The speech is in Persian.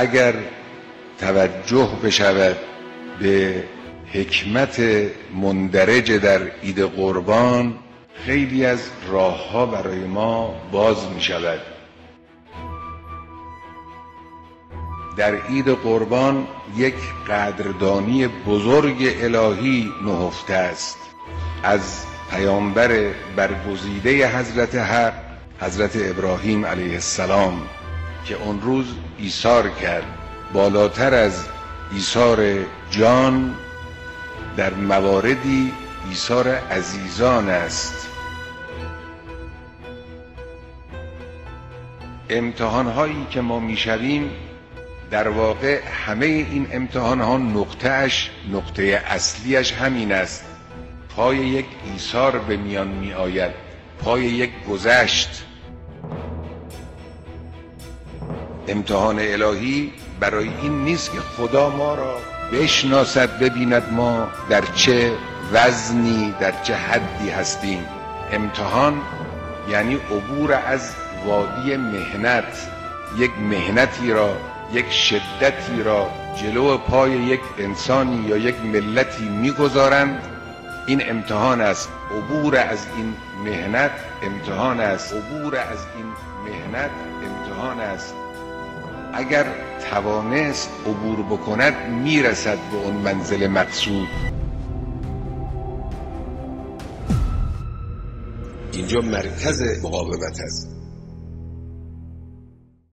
اگر توجه بشود به حکمت مندرج در عید قربان، خیلی از راه‌ها برای ما باز می شود. در عید قربان یک قدردانی بزرگ الهی نهفته است از پیامبر برگزیده حضرت حق، حضرت ابراهیم علیه السلام، که اون روز ایثار کرد. بالاتر از ایثار جان در مواردی ایثار عزیزان است. امتحان‌هایی که ما می‌شویم، در واقع همه این امتحان‌ها نقطه اصلیش همین است. پای یک ایثار به میان می آید، پای یک گذشت. امتحان الهی برای این نیست که خدا ما را بشناسد، ببیند ما در چه وزنی، در چه حدی هستیم. امتحان یعنی عبور از وادی مهنت. یک مهنتی را، یک شدتی را جلو پای یک انسانی یا یک ملتی میگذارند. این امتحان است. عبور از این مهنت امتحان است. عبور از این مهنت امتحان است. اگر توانست عبور بکند، میرسد به اون منزل مقصود. اینجا مرکز مقاومت است.